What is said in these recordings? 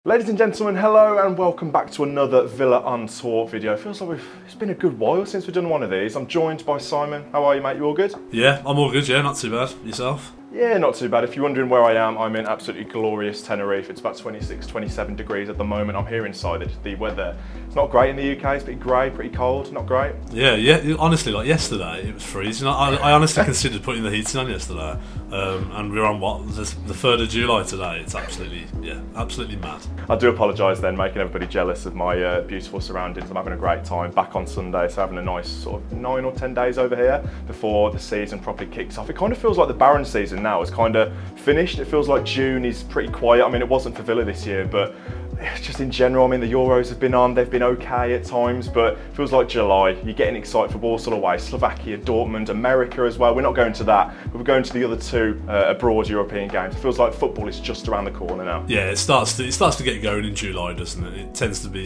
Ladies and gentlemen, hello and welcome back to another Villa on Tour video. It feels like it's been a good while since we've done one of these. I'm joined by Simon. How are you, mate? You all good? Yeah, I'm all good, yeah, not too bad. Yourself? Yeah, not too bad. If you're wondering where I am, I'm in absolutely glorious Tenerife. It's about 26, 27 degrees at the moment. I'm here inside it. The weather, it's not great in the UK. It's pretty grey, pretty cold, not great. Yeah, honestly, like yesterday, it was freezing. I honestly considered putting the heating on yesterday. And we're on, the 3rd of July today. It's absolutely mad. I do apologise then, making everybody jealous of my beautiful surroundings. I'm having a great time back on Sunday, so having a nice sort of 9 or 10 days over here before the season properly kicks off. It kind of feels like the Barron season now is kind of finished. It feels like June is pretty quiet. I mean, it wasn't for Villa this year, but just in general, I mean, the Euros have been on, they've been okay at times, but it feels like July. You're getting excited for Warsaw away, Slovakia, Dortmund, America as well. We're not going to that, but we're going to the other two abroad European games. It feels like football is just around the corner now. Yeah, it starts to get going in July, doesn't it? It tends to be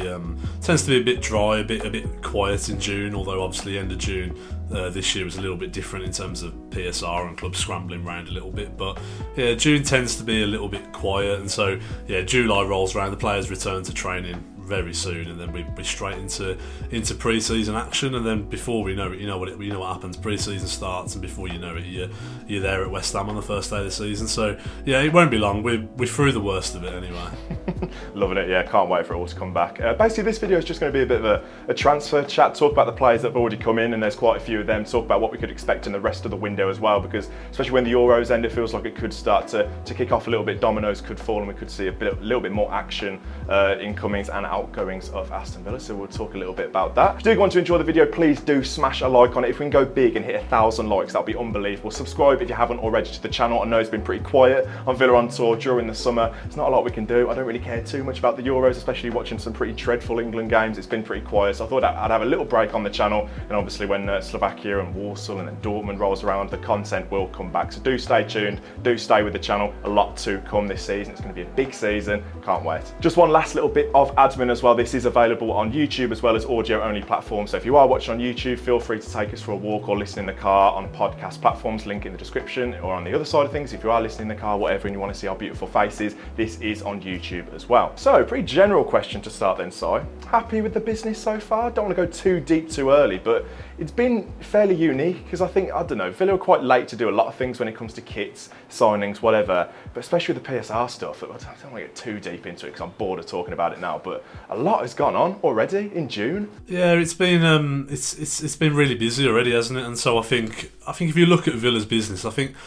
a bit dry, a bit quiet in June. Although obviously end of June this year was a little bit different in terms of PSR and clubs scrambling around a little bit. But yeah, June tends to be a little bit quiet, and so yeah, July rolls around. The players return to training very soon, and then we straight into pre-season action, and then before we know it, you know what happens. Pre-season starts, and before you know it, you're there at West Ham on the first day of the season. So yeah, it won't be long. We're through the worst of it anyway. Loving it, yeah. Can't wait for it all to come back. Basically, this video is just going to be a bit of a transfer chat. Talk about the players that have already come in, and there's quite a few of them. Talk about what we could expect in the rest of the window as well, because especially when the Euros end, it feels like it could start to kick off a little bit. Dominoes could fall, and we could see a little bit more action, incomings and outgoings of Aston Villa, so we'll talk a little bit about that. If you do want to enjoy the video, please do smash a like on it. If we can go big and hit 1,000 likes, that'll be unbelievable. Subscribe if you haven't already to the channel. I know it's been pretty quiet on Villa on Tour during the summer. There's not a lot we can do. I don't really care too much about the Euros, especially watching some pretty dreadful England games. It's been pretty quiet, so I thought I'd have a little break on the channel, and obviously when Slovakia and Warsaw and then Dortmund rolls around, the content will come back. So do stay tuned, do stay with the channel. A lot to come this season. It's going to be a big season. Can't wait. Just one last little bit of admin as well. This is available on YouTube as well as audio only platforms. So if you are watching on YouTube, feel free to take us for a walk or listen in the car on podcast platforms, link in the description, or on the other side of things, if you are listening in the car, whatever, and you want to see our beautiful faces, this is on YouTube as well. So pretty general question to start then, Si. Happy with the business so far? Don't want to go too deep too early, but it's been fairly unique because I don't know, Villa are quite late to do a lot of things when it comes to kits, signings, whatever, but especially with the PSR stuff, I don't want to get too deep into it because I'm bored of talking about it now, but a lot has gone on already in June. Yeah, it's been it's been really busy already, hasn't it? And so I think if you look at Villa's business, I think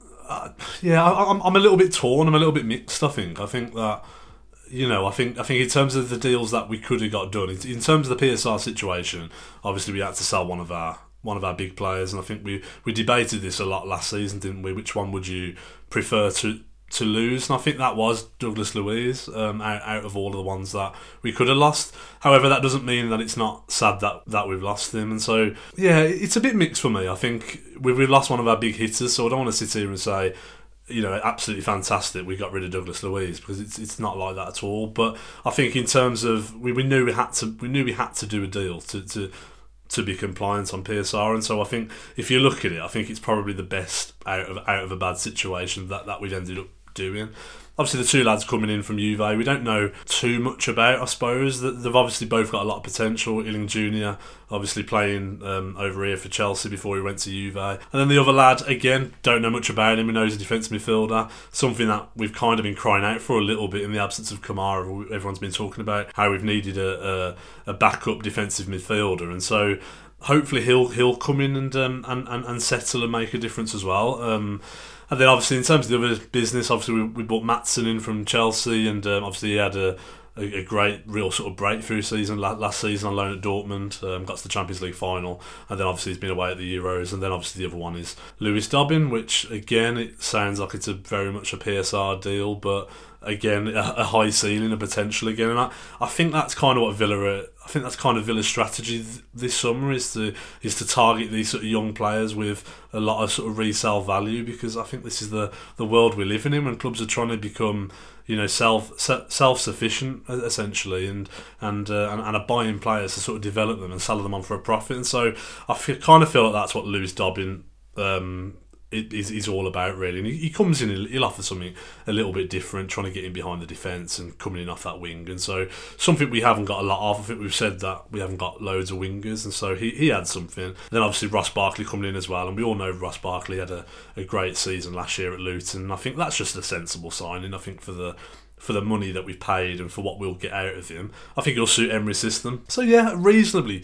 I'm a little bit torn. I'm a little bit mixed. I think that, you know, I think in terms of the deals that we could have got done, in terms of the PSR situation, obviously we had to sell one of our big players, and I think we debated this a lot last season, didn't we? Which one would you prefer to lose? And I think that was Douglas Luiz, out of all of the ones that we could have lost. However, that doesn't mean that it's not sad that we've lost him. And so, yeah, it's a bit mixed for me. I think we've lost one of our big hitters, so I don't want to sit here and say, you know, absolutely fantastic, we got rid of Douglas Luiz, because it's not like that at all. But I think in terms of we knew we had to do a deal to be compliant on PSR, and so I think if you look at it, I think it's probably the best out of a bad situation that we've ended up doing. Obviously, the two lads coming in from Juve, we don't know too much about. I suppose that they've obviously both got a lot of potential. Illing Jr. obviously playing over here for Chelsea before he went to Juve, and then the other lad, again, don't know much about him. We know he's a defensive midfielder, something that we've kind of been crying out for a little bit in the absence of Kamara. Everyone's been talking about how we've needed a backup defensive midfielder, and so hopefully he'll come in and settle and make a difference as well. And then obviously in terms of the other business, obviously we bought Maatsen in from Chelsea, and obviously he had a great real sort of breakthrough season last season on loan at Dortmund, got to the Champions League final, and then obviously he's been away at the Euros. And then obviously the other one is Lewis Dobbin, which again, it sounds like it's very much a PSR deal, but again, a high ceiling, a potential again. And I think that's kind of what Villa's strategy this summer is to target these sort of young players with a lot of sort of resale value, because I think this is the world we're living in, when clubs are trying to become, you know, self-sufficient essentially, and are buying players to sort of develop them and sell them on for a profit. And so I kind of feel like that's what Lewis Dobbin he's all about, really. And he comes in, he'll offer something a little bit different, trying to get in behind the defence and coming in off that wing. And so something we haven't got a lot of. I think we've said that we haven't got loads of wingers, and so he had something. Then obviously Ross Barkley coming in as well, and we all know Ross Barkley had a great season last year at Luton. I think that's just a sensible signing. I think for the money that we've paid and for what we'll get out of him, I think he'll suit Emery's system. So yeah, reasonably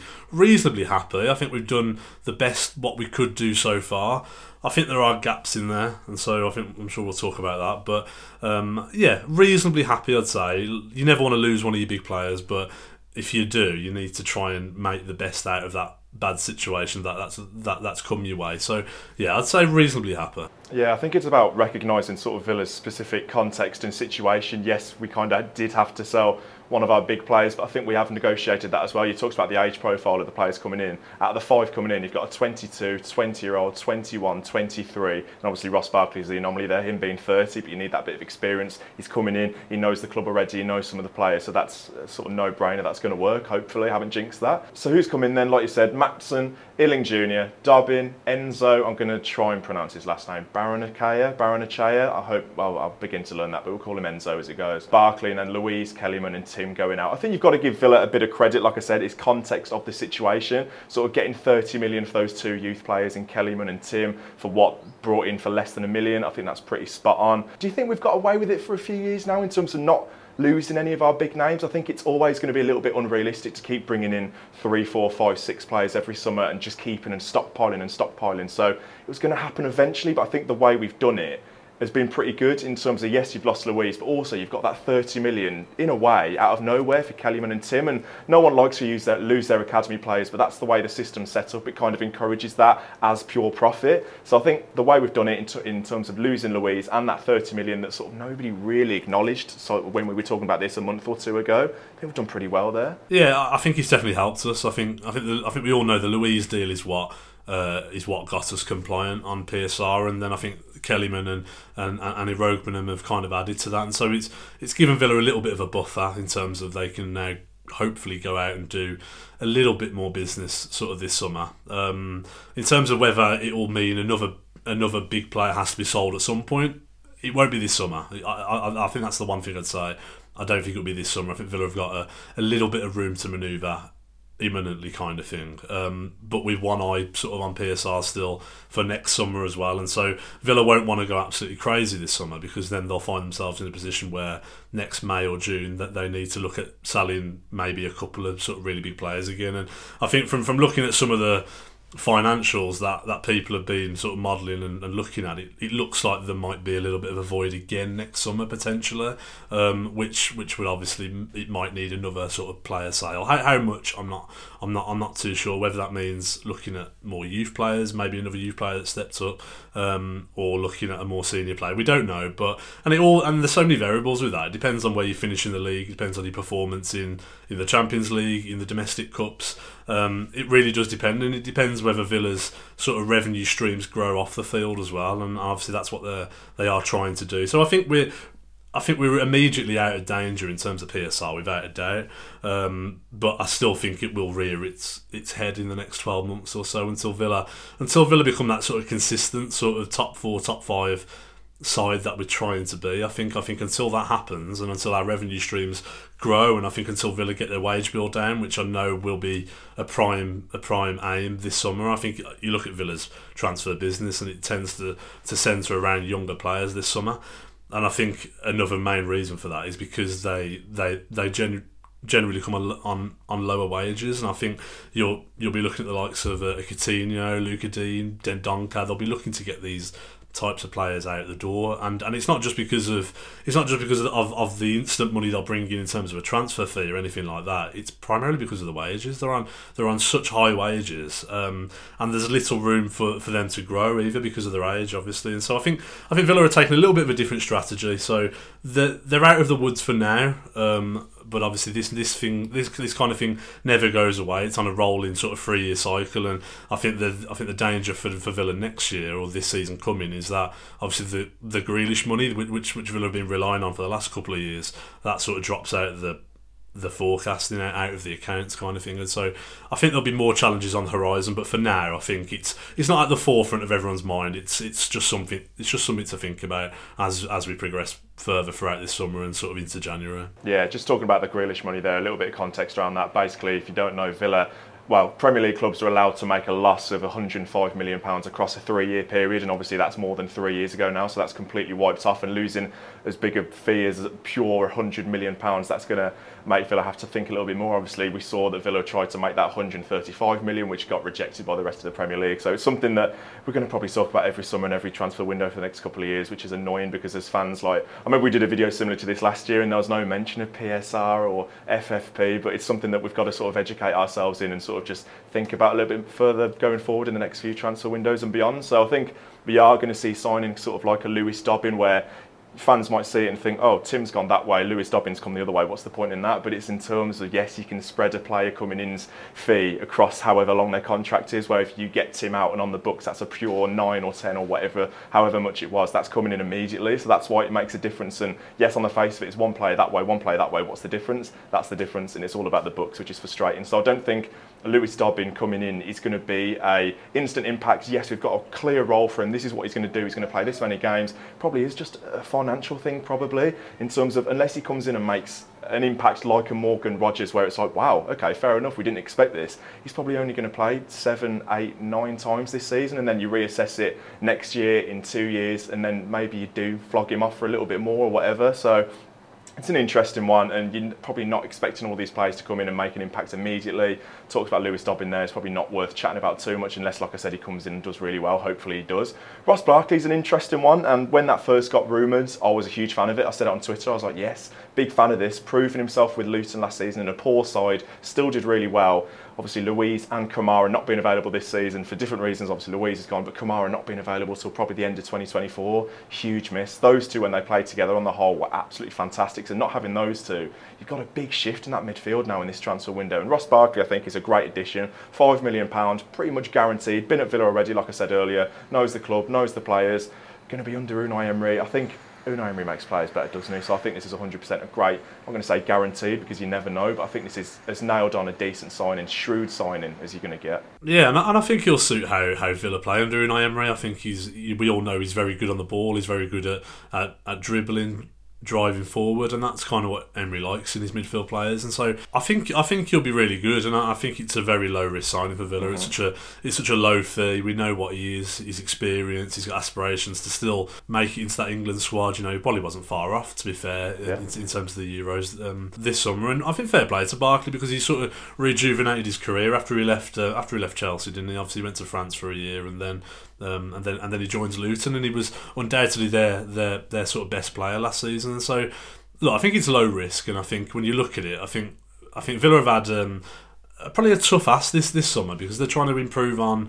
happy. I think we've done the best what we could do so far. I think there are gaps in there, and so I'm sure we'll talk about that. But yeah, reasonably happy, I'd say. You never want to lose one of your big players, but if you do, you need to try and make the best out of that bad situation that's come your way. So yeah, I'd say reasonably happy. Yeah, I think it's about recognising sort of Villa's specific context and situation. Yes, we kind of did have to sell one of our big players, but I think we have negotiated that as well. You talked about the age profile of the players coming in. Out of the 5 coming in, you've got a 22, 20-year-old, 21, 23, and obviously Ross Barkley is the anomaly there, him being 30, but you need that bit of experience. He's coming in, he knows the club already, he knows some of the players, so that's a sort of no-brainer. That's going to work, hopefully. I haven't jinxed that. So who's come in then? Like you said, Matson, Illing Jr., Dobbin, Enzo, I'm going to try and pronounce his last name, Baranachea. I hope, well, I'll begin to learn that, but we'll call him Enzo as it goes. Barkley, and then Louise, Kellyman and Tim going out. I think you've got to give Villa a bit of credit, like I said, it's context of the situation. Sort of getting 30 million for those 2 youth players in Kellyman and Tim for what brought in for less than $1 million. I think that's pretty spot on. Do you think we've got away with it for a few years now in terms of not losing any of our big names? I think it's always going to be a little bit unrealistic to keep bringing in 3, 4, 5, 6 players every summer and just keeping and stockpiling. So it was going to happen eventually, but I think the way we've done it has been pretty good in terms of, yes, you've lost Louise, but also you've got that 30 million in a way out of nowhere for Kellyman and Tim, and no one likes to lose their academy players, but that's the way the system's set up. It kind of encourages that as pure profit. So I think the way we've done it in terms of losing Louise and that 30 million that sort of nobody really acknowledged, so when we were talking about this a month or 2 ago, I think we've done pretty well there. Yeah, I think it's definitely helped us. I think we all know the Louise deal is what got us compliant on PSR, and then I think Kellyman and Annie Rogbinham have kind of added to that, and so it's given Villa a little bit of a buffer in terms of they can now hopefully go out and do a little bit more business sort of this summer. In terms of whether it will mean another big player has to be sold at some point, it won't be this summer. I think that's the one thing I'd say. I don't think it'll be this summer. I think Villa have got a little bit of room to manoeuvre imminently, kind of thing, but with one eye sort of on PSR still for next summer as well, and so Villa won't want to go absolutely crazy this summer, because then they'll find themselves in a position where next May or June that they need to look at selling maybe a couple of sort of really big players again. And I think from looking at some of the financials that people have been sort of modelling and looking at, it looks like there might be a little bit of a void again next summer potentially, which would obviously, it might need another sort of player sale. How much, I'm not too sure. Whether that means looking at more youth players, maybe another youth player that steps up, or looking at a more senior player, we don't know. But and there's so many variables with that. It depends on where you finish in the league. It depends on your performance in the Champions League, in the domestic cups. It really does depend, and it depends whether Villa's sort of revenue streams grow off the field as well, and obviously that's what they are trying to do. So I think we're immediately out of danger in terms of PSR, without a doubt, but I still think it will rear its head in the next 12 months or so until Villa become that sort of consistent sort of top 4, top 5 side that we're trying to be. I think until that happens, and until our revenue streams grow, and I think until Villa get their wage bill down, which I know will be a prime aim this summer. I think you look at Villa's transfer business, and it tends to centre around younger players this summer, and I think another main reason for that is because they generally come on lower wages, and I think you'll be looking at the likes of a Coutinho, Luca Dean, Dendoncker. They'll be looking to get these types of players out the door, and it's not just because of the instant money they'll bring in terms of a transfer fee or anything like that. It's primarily because of the wages. They're on such high wages, and there's little room for them to grow either because of their age, obviously. And so I think Villa are taking a little bit of a different strategy. So they're out of the woods for now. But obviously this kind of thing never goes away. It's on a rolling sort of 3-year cycle, and I think the danger for Villa next year or this season coming is that obviously the Grealish money which Villa have been relying on for the last couple of years, that sort of drops out of the forecasting out of the accounts kind of thing. And so I think there'll be more challenges on the horizon, but for now I think it's not at the forefront of everyone's mind. It's just something to think about as we progress further throughout this summer and sort of into January. Yeah, just talking about the Grealish money there, a little bit of context around that. Basically, if you don't know, Villa, well, Premier League clubs are allowed to make a loss of £105 million across a 3-year period, and obviously that's more than 3 years ago now, so that's completely wiped off, and losing as big a fee as pure £100 million, that's going to make Villa have to think a little bit more. Obviously, we saw that Villa tried to make that £135 million, which got rejected by the rest of the Premier League, so it's something that we're going to probably talk about every summer and every transfer window for the next couple of years, which is annoying because as fans, like, I remember we did a video similar to this last year and there was no mention of PSR or FFP, but it's something that we've got to sort of educate ourselves in and sort of just think about a little bit further going forward in the next few transfer windows and beyond. So I think we are going to see signing sort of like a Lewis Dobbin, where fans might see it and think, oh, Tim's gone that way, Lewis Dobbin's come the other way, what's the point in that? But it's in terms of, yes, you can spread a player coming in's fee across however long their contract is, where if you get Tim out and on the books, that's a pure 9 or 10 or whatever, however much it was, that's coming in immediately. So that's why it makes a difference. And yes, on the face of it, it's one player that way, one player that way. What's the difference? That's the difference, and it's all about the books, which is frustrating. So I don't think Lewis Dobbin coming in is going to be a instant impact. Yes, we've got a clear role for him. This is what he's going to do. He's going to play this many games. Probably is just a financial thing, probably, in terms of, unless he comes in and makes an impact like a Morgan Rogers, where it's like, wow, okay, fair enough, we didn't expect this. He's probably only going to play 7, 8, 9 times this season, and then you reassess it next year, in 2 years, and then maybe you do flog him off for a little bit more or whatever. So it's an interesting one, and you're probably not expecting all these players to come in and make an impact immediately. Talks about Lewis Dobbin there, it's probably not worth chatting about too much unless, like I said, he comes in and does really well. Hopefully he does. Ross Barkley's an interesting one, and when that first got rumoured, I was a huge fan of it. I said it on Twitter, I was like, yes, big fan of this. Proving himself with Luton last season in a poor side, still did really well. Obviously Luiz and Kamara not being available this season for different reasons. Obviously Luiz is gone, but Kamara not being available till probably the end of 2024. Huge miss. Those two, when they played together on the whole, were absolutely fantastic. So not having those two, you've got a big shift in that midfield now in this transfer window. And Ross Barkley, I think, is a great addition. £5 million, pretty much guaranteed. Been at Villa already, like I said earlier. Knows the club, knows the players. Going to be under Unai Emery. I think Unai Emery makes players better, doesn't he? So I think this is 100% a great, I'm going to say guaranteed because you never know, but I think this is as nailed on a decent signing, shrewd signing as you're going to get. Yeah, and I think he'll suit how Villa play under Unai Emery. I think we all know he's very good on the ball, he's very good at dribbling, driving forward, and that's kind of what Emery likes in his midfield players. And so I think he'll be really good, and I think it's a very low risk signing for Villa. Mm-hmm. It's such a low fee. We know what he is. He's experienced. He's got aspirations to still make it into that England squad. You know, he probably wasn't far off, to be fair, in terms of the Euros this summer. And I think fair play to Barkley because he sort of rejuvenated his career after he left Chelsea, didn't he? Obviously, he went to France for a year, and then he joins Luton, and he was undoubtedly their sort of best player last season. And so, look, I think it's low risk, and I think when you look at it, I think Villa have had probably a tough ask this summer because they're trying to improve on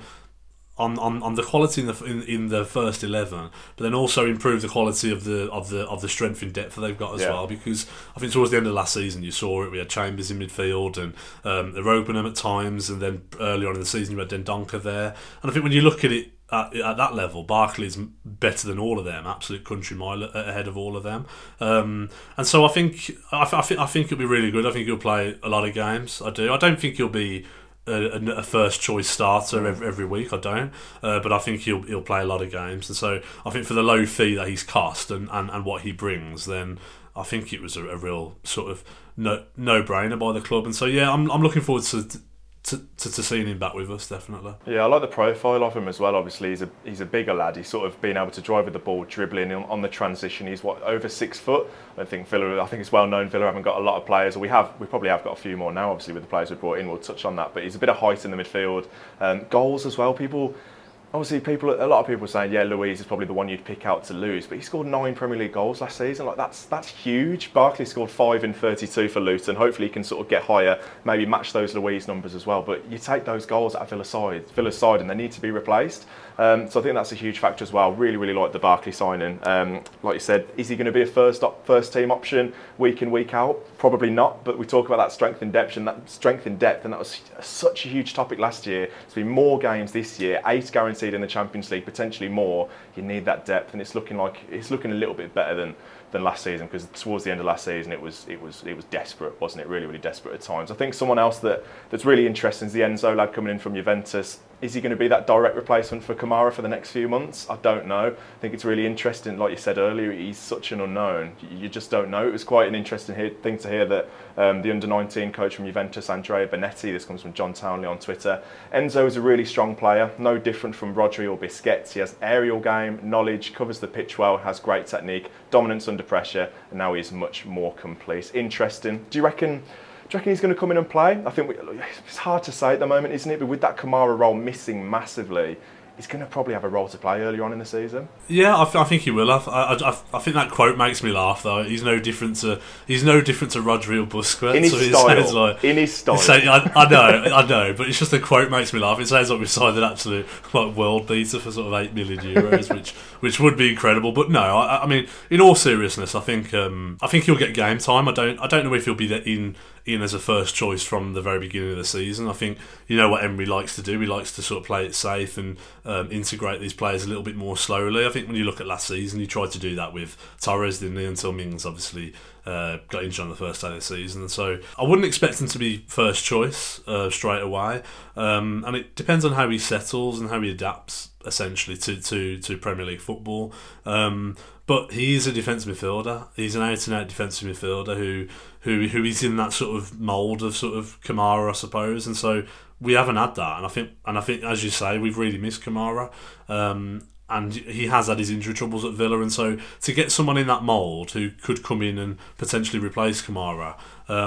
the quality in the first 11, but then also improve the quality of the strength in depth that they've got as well. Because I think towards the end of last season you saw it. We had Chambers in midfield and Robbenham at times, and then early on in the season you had Dendoncker there. And I think when you look at it at that level, Barkley's better than all of them, absolute country mile ahead of all of them. And so I think it'll be really good. I think he'll play a lot of games. I do. I don't think he'll be a first choice starter every week. I don't, but I think he'll play a lot of games. And so I think for the low fee that he's cost and what he brings, then I think it was a real sort of no brainer by the club. And so yeah, I'm looking forward to seeing him back with us, definitely. Yeah, I like the profile of him as well. Obviously, he's a bigger lad. He's sort of being able to drive with the ball, dribbling on the transition. He's over 6 foot. I think it's well known Villa haven't got a lot of players. We probably have got a few more now, obviously, with the players we brought in. We'll touch on that. But he's a bit of height in the midfield. Goals as well. A lot of people are saying, yeah, Luiz is probably the one you'd pick out to lose, but he scored 9 Premier League goals last season. Like that's huge. Barkley scored 5 in 32 for Luton. Hopefully he can sort of get higher, maybe match those Luiz numbers as well. But you take those goals out of Villa's side, and they need to be replaced. So I think that's a huge factor as well. Really, really like the Barkley signing. Like you said, is he going to be a first team option week in, week out? Probably not. But we talk about that strength in depth, and that was such a huge topic last year. There's been more games this year, 8 guaranteed in the Champions League, potentially more. You need that depth, and it's looking a little bit better than than last season, because towards the end of last season it was desperate, wasn't it? Really, really desperate at times. I think someone else that's really interesting is the Enzo lad coming in from Juventus. Is he going to be that direct replacement for Kamara for the next few months? I don't know. I think it's really interesting. Like you said earlier, he's such an unknown. You just don't know. It was quite an interesting thing to hear that the under-19 coach from Juventus, Andrea Benetti, this comes from John Townley on Twitter, Enzo is a really strong player, no different from Rodri or Busquets. He has aerial game, knowledge, covers the pitch well, has great technique, dominance under pressure, and now he's much more complete. Interesting. Do you reckon he's going to come in and play? I think it's hard to say at the moment, isn't it? But with that Kamara role missing massively, he's going to probably have a role to play earlier on in the season. Yeah, I think he will. I think that quote makes me laugh though. He's no different to Rodri or Busquets. In his style. I know, but it's just the quote makes me laugh. It sounds like we've signed an absolute world beater for sort of €8 million, which would be incredible. But no, I mean, in all seriousness, I think he'll get game time. I don't know if he'll be in as a first choice from the very beginning of the season. I think you know what Emery likes to do. He likes to sort of play it safe and integrate these players a little bit more slowly. I think when you look at last season, he tried to do that with Torres, didn't he? Until Mings obviously got injured on the first day of the season. And so I wouldn't expect him to be first choice straight away. And it depends on how he settles and how he adapts essentially to Premier League football. But he is a defensive midfielder. He's an out-and-out defensive midfielder who is in that sort of mould of sort of Kamara, I suppose. And so we haven't had that. And I think, as you say, we've really missed Kamara. And he has had his injury troubles at Villa, and so to get someone in that mould who could come in and potentially replace Kamara,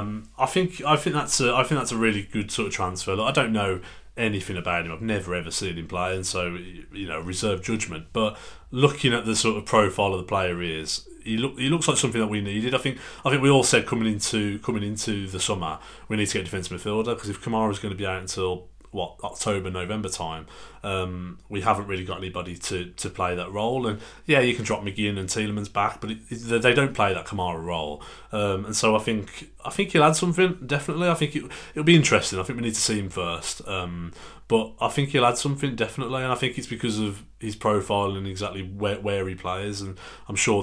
I think that's a really good sort of transfer. Look, I don't know anything about him. I've never ever seen him play, and so reserve judgment. But looking at the sort of profile of the player he looks like something that we needed. I think we all said coming into the summer we need to get a defensive midfielder, because if Kamara's going to be out until October, November time, we haven't really got anybody to play that role. And yeah, you can drop McGinn and Tielemans back, but they don't play that Kamara role. And so I think he'll add something, definitely. I think it'll be interesting. I think we need to see him first. But I think he'll add something, definitely, and I think it's because of his profile and exactly where he plays, and I'm sure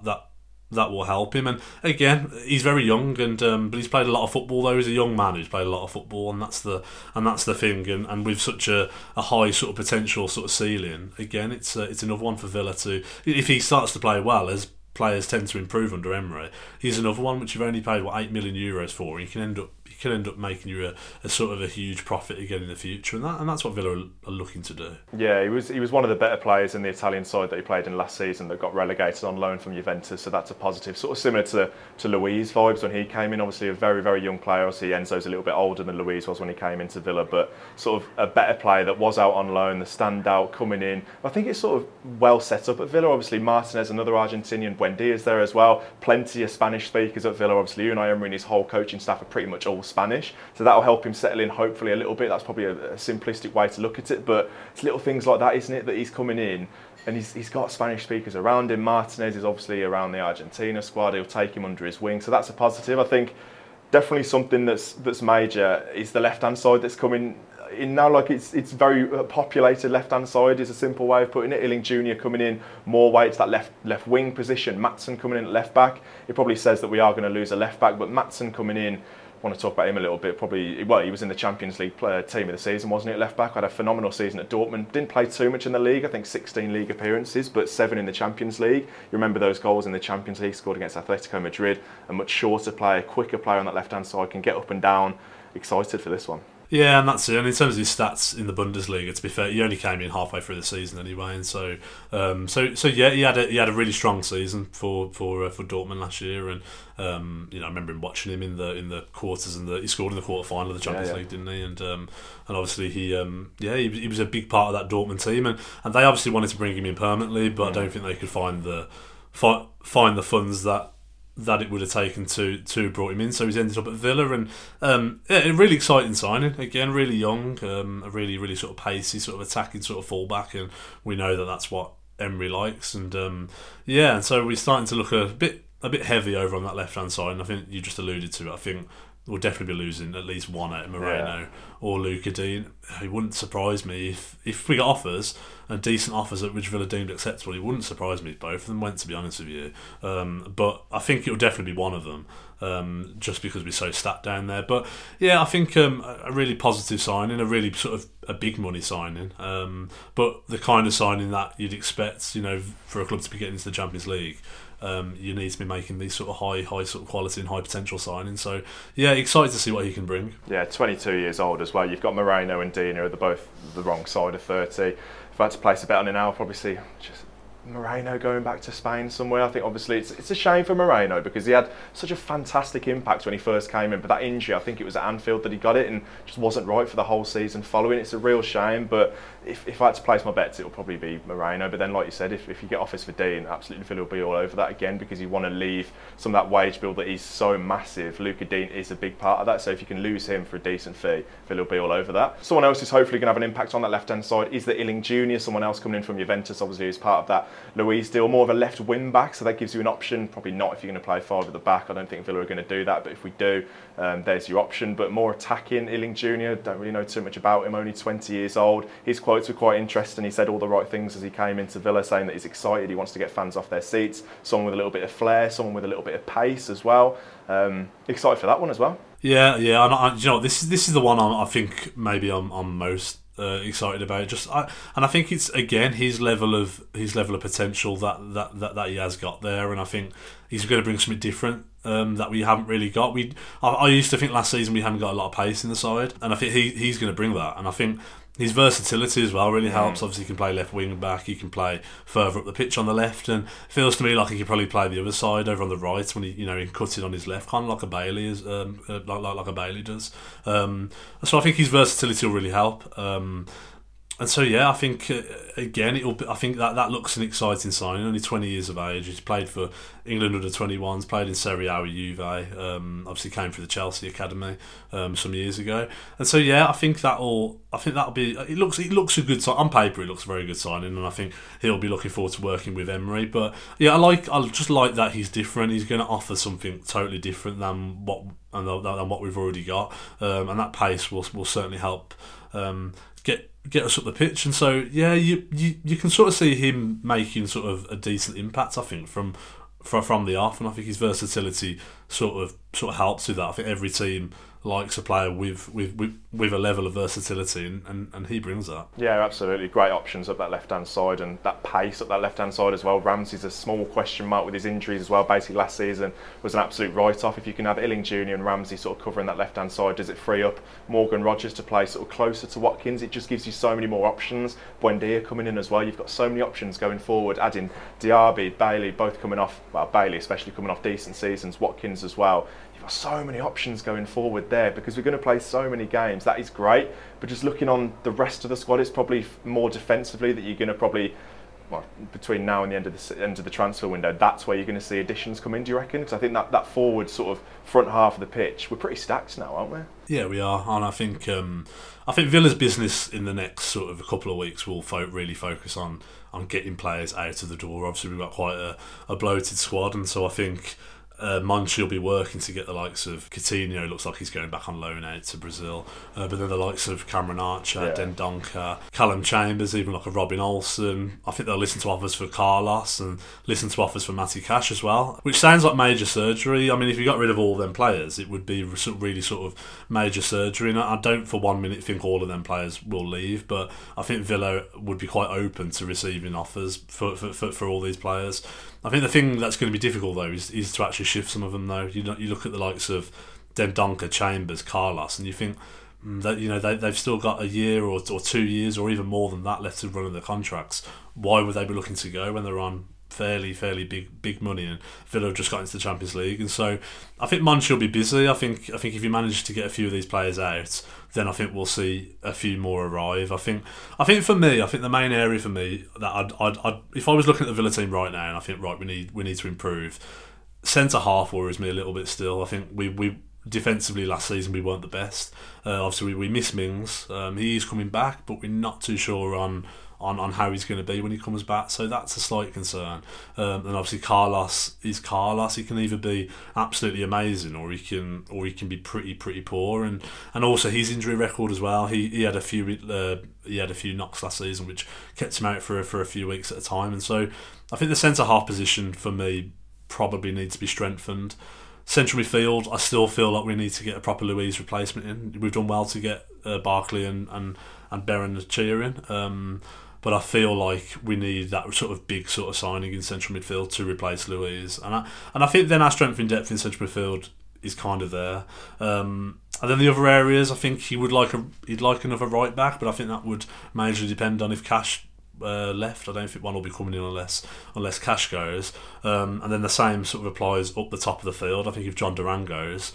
that will help him. And again, he's very young, and but he's played a lot of football. Though he's a young man who's played a lot of football, and that's the thing. And with such a high sort of potential sort of ceiling, again, it's another one for Villa to, if he starts to play well, as players tend to improve under Emery, he's another one which you've only paid €8 million for, and you can end up making you a sort of a huge profit again in the future, and that's what Villa are looking to do. Yeah, he was one of the better players in the Italian side that he played in last season that got relegated on loan from Juventus, so that's a positive. Sort of similar to Luiz vibes when he came in. Obviously a very, very young player. Obviously Enzo's a little bit older than Luiz was when he came into Villa, but sort of a better player that was out on loan, the standout coming in. I think it's sort of well set up at Villa. Obviously Martinez, another Argentinian, Buendia's there as well. Plenty of Spanish speakers at Villa. Obviously Unai Emery and his whole coaching staff are pretty much all Spanish, so that'll help him settle in hopefully a little bit. That's probably a simplistic way to look at it, but it's little things like that, isn't it, that he's coming in and he's got Spanish speakers around him. Martinez is obviously around the Argentina squad. He'll take him under his wing, so that's a positive. I think definitely something that's major is the left-hand side that's coming in now. Like it's very populated left-hand side is a simple way of putting it. Illing Jr. coming in more weight to that left wing position. Maatsen coming in at left back. It probably says that we are going to lose a left back, but Maatsen coming in, I want to talk about him a little bit. He was in the Champions League team of the season, wasn't he, at left back? Had a phenomenal season at Dortmund. Didn't play too much in the league. I think 16 league appearances, but 7 in the Champions League. You remember those goals in the Champions League, scored against Atletico Madrid. A much shorter player, quicker player on that left-hand side, can get up and down. Excited for this one. Yeah, and that's it. And in terms of his stats in the Bundesliga, to be fair, he only came in halfway through the season anyway, and so yeah, he had a really strong season for Dortmund last year, and I remember him watching him in the quarters, and he scored in the quarter final of the Champions League, didn't he? And obviously he was a big part of that Dortmund team, and they obviously wanted to bring him in permanently, but I don't think they could find the funds that it would have taken to brought him in, so he's ended up at Villa, and a really exciting signing. Again, really young, a really, really sort of pacey, sort of attacking sort of fullback, and we know that that's what Emery likes, and and so we're starting to look a bit heavy over on that left hand side, and I think you just alluded to it. I think we'll definitely be losing at least one out of Moreno or Luca Dean. It wouldn't surprise me if we got offers and decent offers at which Villa deemed acceptable. It wouldn't surprise me if both of them went, to be honest with you. But I think it'll definitely be one of them, just because we're so stacked down there. But yeah, I think a really positive signing, a really sort of a big money signing, but the kind of signing that you'd expect, you know, for a club to be getting into the Champions League. You need to be making these sort of high sort of quality and high potential signings. So yeah, excited to see what he can bring. Yeah, 22 years old as well. You've got Moreno and Dina, they're both the wrong side of 30. If I had to place a bet on it now, I'll probably see just Moreno going back to Spain somewhere. I think obviously it's a shame for Moreno because he had such a fantastic impact when he first came in, but that injury, I think it was at Anfield that he got it and just wasn't right for the whole season following. It's a real shame, but if I had to place my bets, it'll probably be Moreno. But then, like you said, if you get offers for Dean, absolutely Villa will be all over that again because you want to leave some of that wage bill that is so massive. Luca Dean is a big part of that, so if you can lose him for a decent fee, Villa will be all over that. Someone else who's hopefully going to have an impact on that left-hand side is the Illing Jr., someone else coming in from Juventus, obviously, who's part of that Luis deal, more of a left wing back, so that gives you an option. Probably not if you're going to play 5 at the back. I don't think Villa are going to do that, but if we do, there's your option. But more attacking, Illing Jr., don't really know too much about him, only 20 years old. His quotes were quite interesting. He said all the right things as he came into Villa, saying that he's excited, he wants to get fans off their seats, someone with a little bit of flair, someone with a little bit of pace as well. Excited for that one as well. Yeah, you know, this is the one I think maybe I'm most excited about. And I think it's again his level of potential that he has got there, and I think he's going to bring something different that we haven't really got. I used to think last season we hadn't got a lot of pace in the side, and I think he's going to bring that, and I think his versatility as well really helps. Obviously, he can play left wing back, he can play further up the pitch on the left, and it feels to me like he could probably play the other side over on the right when he cuts it on his left, kind of like a Bailey is, like a Bailey does. So I think his versatility will really help. And so yeah, I think again I think that looks an exciting signing. Only 20 years of age. He's played for England under 21s, played in Serie A with Juve. Obviously came through the Chelsea academy some years ago. And so yeah, I think that'll be. It looks a good sign on paper. It looks a very good signing, and I think he'll be looking forward to working with Emery. But yeah, I just like that he's different. He's going to offer something totally different than what we've already got, and that pace will certainly help. Get us up the pitch, and so yeah, you can sort of see him making sort of a decent impact. I think from the off, and I think his versatility sort of helps with that. I think every team likes a player with a level of versatility, and he brings that. Yeah, absolutely. Great options up that left-hand side, and that pace up that left-hand side as well. Ramsey's a small question mark with his injuries as well. Basically last season was an absolute write-off. If you can have Illing Jr. and Ramsey sort of covering that left-hand side, does it free up Morgan Rogers to play sort of closer to Watkins? It just gives you so many more options. Buendia coming in as well. You've got so many options going forward, adding Diaby, Bailey, both coming off, well, Bailey especially coming off decent seasons, Watkins as well. Got so many options going forward there because we're going to play so many games. That is great, but just looking on the rest of the squad, it's probably more defensively that you're going to probably, well, between now and the end of the transfer window, that's where you're going to see additions come in. Do you reckon? Because I think that forward sort of front half of the pitch, we're pretty stacked now, aren't we? Yeah, we are, and I think Villa's business in the next sort of a couple of weeks will really focus on getting players out of the door. Obviously, we've got quite a bloated squad, and so I think Monchi will be working to get the likes of Coutinho. Looks like he's going back on loan out to Brazil, but then the likes of Cameron Archer, Dendoncker, Callum Chambers, even like a Robin Olsen. I think they'll listen to offers for Carlos and listen to offers for Matty Cash as well, which sounds like major surgery. I mean, if you got rid of all them players, it would be really sort of major surgery, and I don't for 1 minute think all of them players will leave, but I think Villa would be quite open to receiving offers for all these players. I think the thing that's going to be difficult though is to actually shift some of them though. You look at the likes of Dendoncker, Chambers, Carlos, and you think that they've still got a year or 2 years or even more than that left to run in their contracts. Why would they be looking to go when they're on fairly big money, and Villa have just got into the Champions League? And so I think Monchi will be busy. I think if you manage to get a few of these players out, then I think we'll see a few more arrive. I think for me, the main area for me that I'd if I was looking at the Villa team right now, and I think we need to improve. Centre half worries me a little bit still. I think we defensively last season we weren't the best. Obviously we miss Mings. He is coming back, but we're not too sure on on how he's going to be when he comes back. So that's a slight concern. And obviously Carlos is Carlos. He can either be absolutely amazing or he can be pretty poor. And also his injury record as well. He had a few knocks last season which kept him out for a few weeks at a time. And so I think the centre half position for me probably needs to be strengthened. Central midfield, I still feel like we need to get a proper Luiz replacement in. We've done well to get Barkley and Berenaccia in, but I feel like we need that sort of big sort of signing in central midfield to replace Luiz, and I think then our strength in depth in central midfield is kind of there. And then the other areas, I think he'd like another right back, but I think that would majorly depend on if Cash left. I don't think one will be coming in unless Cash goes. And then the same sort of applies up the top of the field. I think if John Duran goes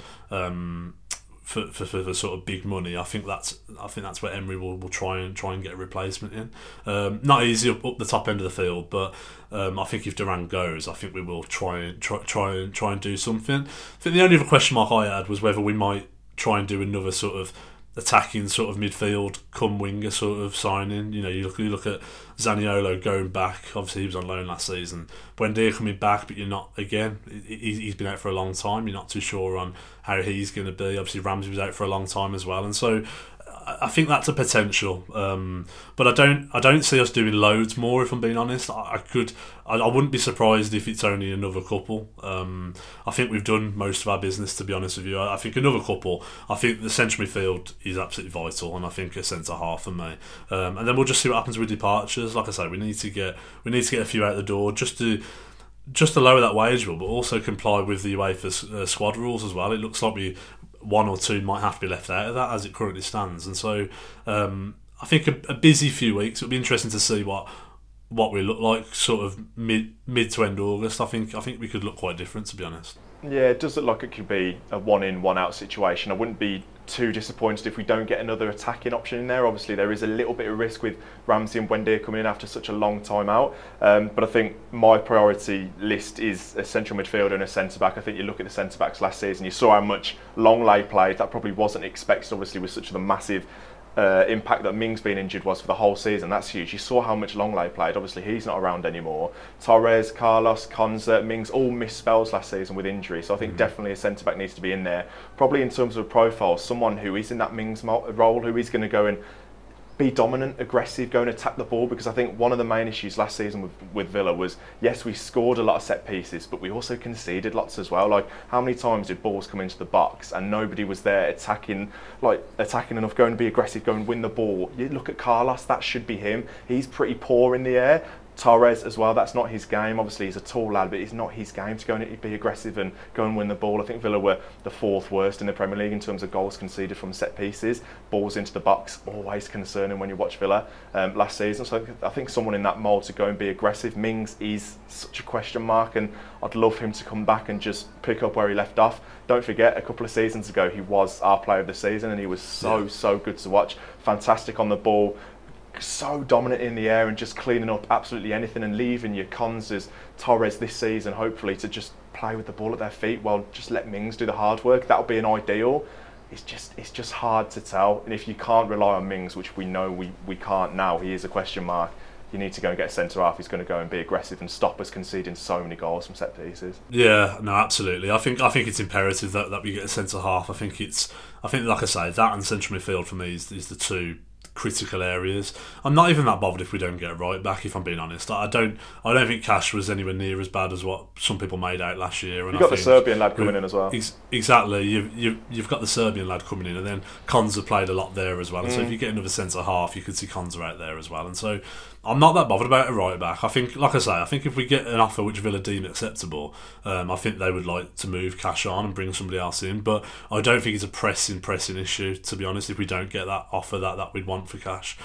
for sort of big money, I think that's where Emery will try and get a replacement in. Not easy up the top end of the field, but I think if Duran goes, I think we will try and do something. I think the only other question mark I had was whether we might try and do another sort of attacking sort of midfield come winger sort of signing. You know, you look at Zaniolo going back. Obviously he was on loan last season. Buendia coming back, but you're not, again, he's been out for a long time. You're not too sure on how he's going to be. Obviously Ramsey was out for a long time as well, and so I think that's a potential, but I don't see us doing loads more. If I'm being honest, I wouldn't be surprised if it's only another couple. I think we've done most of our business, to be honest with you. I think another couple. I think the central midfield is absolutely vital, and I think a centre half for me. And then we'll just see what happens with departures. Like I say, we need to get a few out the door just to lower that wage bill, but also comply with the UEFA squad rules as well. It looks like one or two might have to be left out of that as it currently stands, and so I think a busy few weeks. It'll be interesting to see what we look like sort of mid to end August. I think we could look quite different, to be honest. Yeah, it does look like it could be a one in, one out situation. I wouldn't be too disappointed if we don't get another attacking option in there. Obviously there is a little bit of risk with Ramsey and Buendia coming in after such a long time out, but I think my priority list is a central midfielder and a centre back. I think you look at the centre backs last season, you saw how much Longley played. That probably wasn't expected, obviously, with such a massive impact that Mings being injured was for the whole season. That's huge. You saw how much Longley played. Obviously he's not around anymore. Torres, Carlos, Konza, Mings all missed spells last season with injury, so I think definitely a centre back needs to be in there. Probably in terms of profile, someone who is in that Mings role, who is going to go and be dominant, aggressive, go and attack the ball, because I think one of the main issues last season with Villa was, yes, we scored a lot of set pieces, but we also conceded lots as well. Like, how many times did balls come into the box and nobody was there attacking enough, going to be aggressive, go and win the ball? You look at Carlos, that should be him. He's pretty poor in the air. Torres as well, that's not his game. Obviously he's a tall lad, but it's not his game to go and be aggressive and go and win the ball. I think Villa were the fourth worst in the Premier League in terms of goals conceded from set pieces. Balls into the box, always concerning when you watch Villa last season. So I think someone in that mould to go and be aggressive. Mings is such a question mark, and I'd love him to come back and just pick up where he left off. Don't forget, a couple of seasons ago he was our player of the season, and he was so good to watch. Fantastic on the ball, so dominant in the air and just cleaning up absolutely anything, and leaving your Konzas, Torres this season hopefully to just play with the ball at their feet. Well, just let Mings do the hard work. That'll be an ideal. It's just hard to tell, and if you can't rely on Mings, which we know we can't now, he is a question mark. You need to go and get a centre half who's going to go and be aggressive and stop us conceding so many goals from set pieces. Yeah, no, absolutely. I think it's imperative that we get a centre half. I think like I say, that and central midfield for me is the two critical areas. I'm not even that bothered if we don't get a right back, if I'm being honest. I don't think Cash was anywhere near as bad as what some people made out last year. And you've got the Serbian lad coming in as well. Exactly. You've got the Serbian lad coming in, and then Konza played a lot there as well. And so if you get another centre half, you could see Konza out there as well. And so I'm not that bothered about a right back. I think, like I say, if we get an offer which Villa deem acceptable, I think they would like to move Cash on and bring somebody else in. But I don't think it's a pressing issue, to be honest, if we don't get that offer that we'd want for Cash.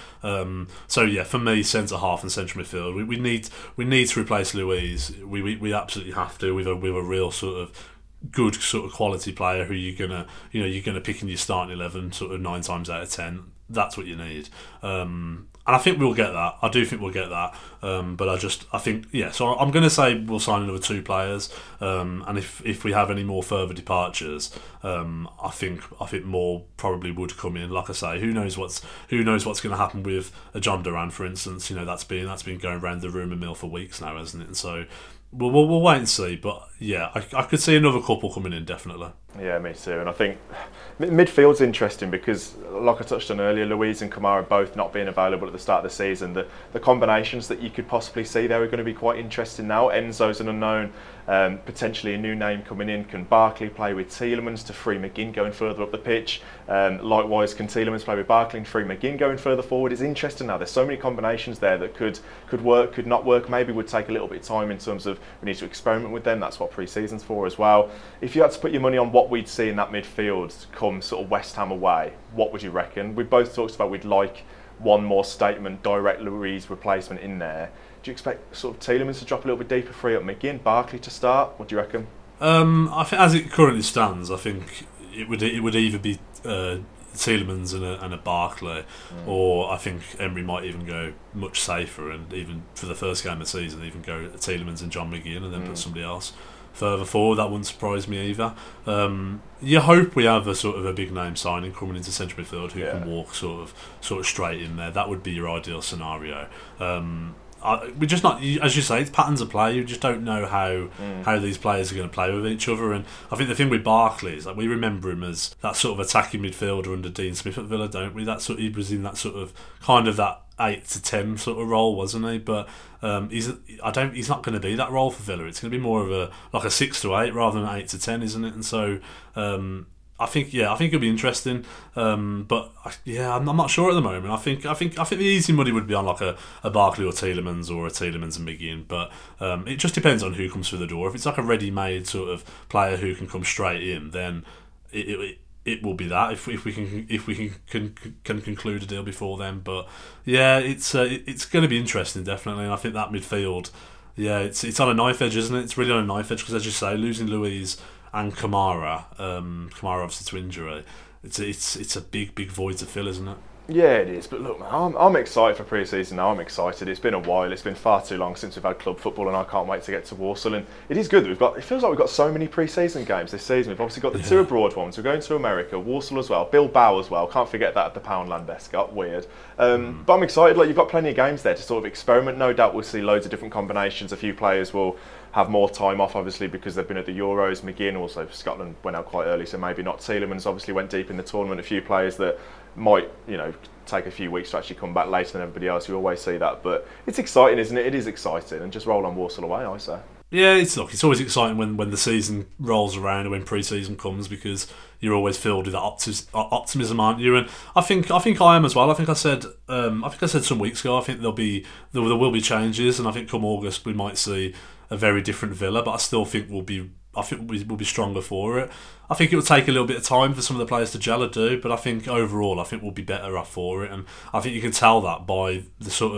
So yeah, for me, centre half and central midfield, we need to replace Luiz. We absolutely have to with a real sort of good sort of quality player who you're gonna pick in your starting 11 sort of 9 times out of 10. That's what you need. And I think we'll get that. I do think we'll get that. But I think, yeah. So I'm going to say we'll sign another 2 players. And if we have any more further departures, I think more probably would come in. Like I say, who knows what's going to happen with a John Duran, for instance. That's been going around the rumour mill for weeks now, hasn't it? And so we'll wait and see. But yeah, I could see another couple coming in, definitely. Yeah, me too. And I think midfield's interesting because, like I touched on earlier, Luiz and Kamara both not being available at the start of the season. The combinations that you could possibly see there are going to be quite interesting now. Enzo's an unknown, potentially a new name coming in. Can Barkley play with Tielemans to free McGinn going further up the pitch? Likewise, can Tielemans play with Barkley and free McGinn going further forward? It's interesting now. There's so many combinations there that could work, could not work. Maybe would take a little bit of time in terms of we need to experiment with them. That's what pre-season's for as well. If you had to put your money on what we'd see in that midfield come sort of West Ham away, what would you reckon? We both talked about we'd like one more statement, direct Luiz replacement in there. Do you expect sort of Tielemans to drop a little bit deeper, free up McGinn, Barkley to start? What do you reckon? I think as it currently stands, I think it would either be Tielemans and a Barkley, or I think Emery might even go much safer and even for the first game of the season, even go Tielemans and John McGinn and then put somebody else further forward. That wouldn't surprise me either. You hope we have a sort of a big name signing coming into central midfield who can walk sort of straight in there. That would be your ideal scenario. We're just not, as you say, it's patterns of play. You just don't know how these players are going to play with each other. And I think the thing with Barkley is that we remember him as that sort of attacking midfielder under Dean Smith at Villa, don't we? He was in that sort of kind of that 8 to 10 sort of role, wasn't he? But he's not going to be that role for Villa. It's going to be more of a 6 to 8 rather than 8 to 10, isn't it? And so I think it'll be interesting, but I'm not sure at the moment. I think the easy money would be on like a Barkley or Tielemans or a Tielemans and McGinn, but it just depends on who comes through the door. If it's like a ready-made sort of player who can come straight in, then it will be that. If we can conclude a deal before then, but yeah, it's going to be interesting definitely. And I think that midfield, it's on a knife edge, isn't it? It's really on a knife edge because, as you say, losing Luiz and Kamara obviously to injury, it's a big void to fill, isn't it? Yeah, it is. But look, man, I'm excited for pre-season now. I'm excited. It's been a while. It's been far too long since we've had club football, and I can't wait to get to Walsall. And it is good that it feels like we've got so many pre-season games this season. We've obviously got the 2 abroad ones. We're going to America, Walsall as well, Bilbao as well. Can't forget that at the Poundland Escort. Weird. But I'm excited. Like, you've got plenty of games there to sort of experiment. No doubt we'll see loads of different combinations. A few players will have more time off, obviously, because they've been at the Euros. McGinn, also Scotland, went out quite early, so maybe not. Tielemans obviously went deep in the tournament. A few players that might, take a few weeks to actually come back later than everybody else. You always see that, but it's exciting, isn't it? It is exciting, and just roll on Walsall away, I say. Yeah, it's always exciting when the season rolls around and when pre-season comes, because you're always filled with that optimism, aren't you? And I think I am as well. I think I said some weeks ago, I think there will be changes, and I think come August we might see a very different Villa, but I still think we'll be stronger for it. I think it will take a little bit of time for some of the players to gel or do, but I think overall we'll be better off for it, and I think you can tell that by the sort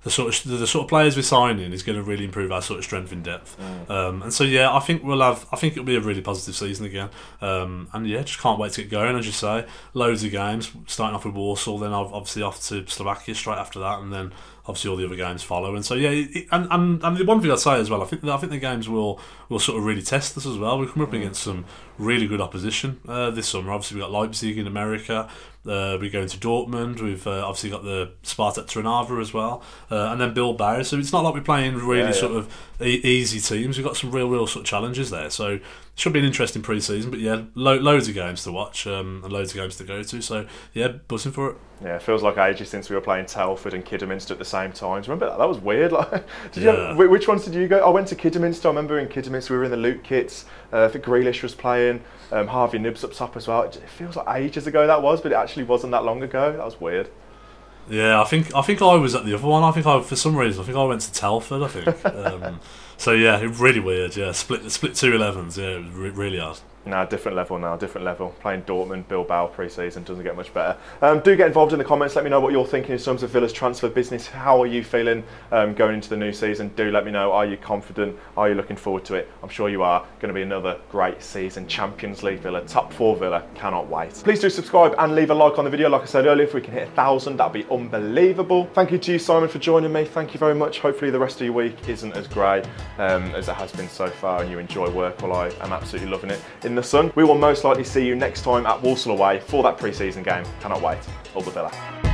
of players we're signing is going to really improve our sort of strength in depth. And so I think it'll be a really positive season again. And just can't wait to get going. As you say, loads of games starting off with Warsaw, then obviously off to Slovakia straight after that, and then obviously all the other games follow. And so and the one thing I'd say as well, I think the games will sort of really test us as well. We're coming up against some really good opposition this summer. Obviously we've got Leipzig in America, we're going to Dortmund, we've obviously got the Spartak Trnava as well, and then Bilbao, so it's not like we're playing really sort of easy teams. We've got some real sort of challenges there, so it should be an interesting pre-season, but loads of games to watch, and loads of games to go to, so buzzing for it. Yeah, it feels like ages since we were playing Telford and Kidderminster at the same time. Remember that? That was weird. Like, which ones did you go? I went to Kidderminster. I remember in Kidderminster we were in the Luke kits. I think Grealish was playing. Harvey Nibbs up top as well. It feels like ages ago that was, but it actually wasn't that long ago. That was weird. Yeah, I think I was at the other one. For some reason I went to Telford. I think. So it really weird. Yeah, split 2 11s. Yeah, it was really hard. Nah, different level now, different level. Playing Dortmund, Bilbao pre-season doesn't get much better. Do get involved in the comments. Let me know what you're thinking in terms of Villa's transfer business. How are you feeling going into the new season? Do let me know. Are you confident? Are you looking forward to it? I'm sure you are. Going to be another great season. Champions League Villa, top 4 Villa. Cannot wait. Please do subscribe and leave a like on the video. Like I said earlier, if we can hit 1,000, that'd be unbelievable. Thank you to you, Simon, for joining me. Thank you very much. Hopefully the rest of your week isn't as great as it has been so far and you enjoy work. Well, I am absolutely loving it in the sun. We will most likely see you next time at Walsall away for that pre-season game. Cannot wait. All the Villa.